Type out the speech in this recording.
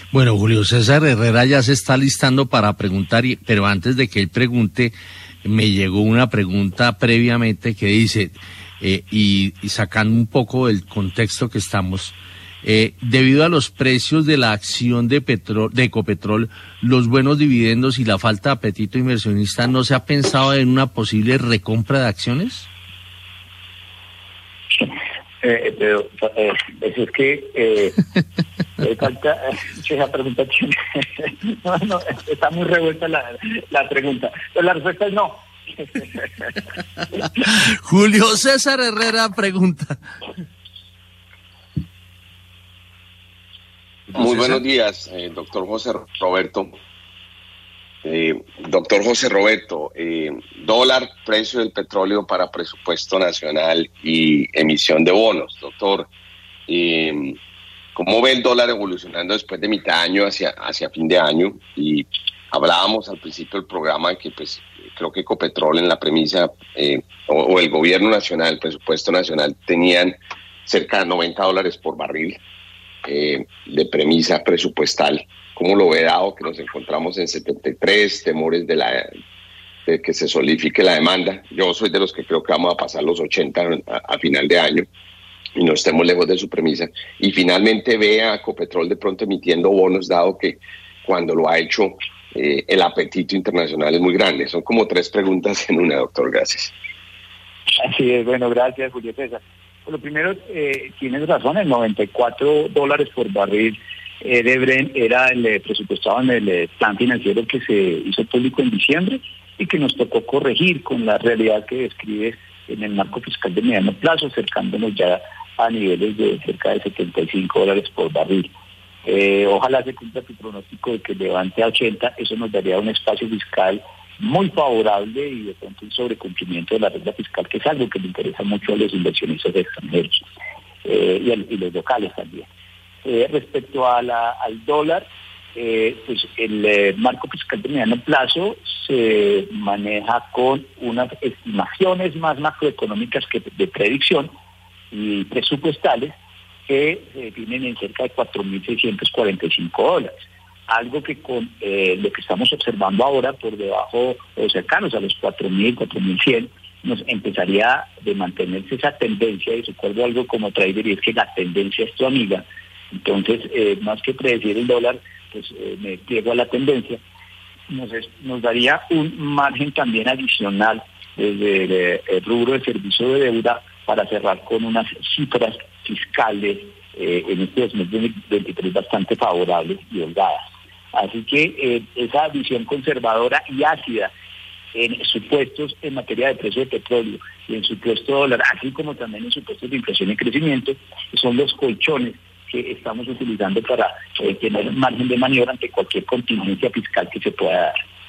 Bueno, Julio César Herrera ya se está listando para preguntar, pero antes de que él pregunte, me llegó una pregunta previamente que dice, y sacando un poco del contexto que estamos, debido a los precios de la acción de Ecopetrol, los buenos dividendos y la falta de apetito inversionista, ¿no se ha pensado en una posible recompra de acciones? Pero eso es que falta esa pregunta. No, está muy revuelta la pregunta, pero la respuesta es no. Julio César Herrera pregunta. Muy buenos días, doctor José Roberto. Doctor José Roberto, dólar, precio del petróleo para presupuesto nacional y emisión de bonos. Doctor, ¿cómo ve el dólar evolucionando después de mitad de año hacia fin de año? Y hablábamos al principio del programa que pues creo que Ecopetrol en la premisa o el gobierno nacional, el presupuesto nacional, tenían cerca de $90 por barril de premisa presupuestal. ¿Cómo lo ve, dado que nos encontramos en 73, temores de que se solidifique la demanda? Yo soy de los que creo que vamos a pasar los 80 a final de año y no estemos lejos de su premisa. Y finalmente ve a Ecopetrol de pronto emitiendo bonos, dado que cuando lo ha hecho el apetito internacional es muy grande. Son como 3 preguntas en una, doctor. Gracias. Así es, bueno, gracias, Julio César. Por lo primero, tienes razón, el $94 por barril de Brent era el presupuestado en el plan financiero que se hizo público en diciembre y que nos tocó corregir con la realidad que describe en el marco fiscal de mediano plazo, acercándonos ya a niveles de cerca de $75 por barril. Ojalá se cumpla tu pronóstico de que levante a 80, eso nos daría un espacio fiscal muy favorable y de pronto un sobrecumplimiento de la regla fiscal, que es algo que le interesa mucho a los inversionistas extranjeros y los locales también. Respecto al dólar, pues el marco fiscal de mediano plazo se maneja con unas estimaciones más macroeconómicas que de predicción y presupuestales que se definen en cerca de $4.645. Algo que con lo que estamos observando ahora por debajo o cercanos a los 4.000, 4.100, nos empezaría de mantenerse esa tendencia, y recuerdo algo como trader, y es que la tendencia es tu amiga. Entonces, más que predecir el dólar, pues me pliego a la tendencia. Nos daría un margen también adicional desde el rubro de servicio de deuda para cerrar con unas cifras fiscales en este 2023 bastante favorables y holgadas. Así que esa visión conservadora y ácida en supuestos en materia de precio de petróleo y en supuesto dólar, así como también en supuestos de inflación y crecimiento, son los colchones que estamos utilizando para tener margen de maniobra ante cualquier contingencia fiscal que se pueda dar.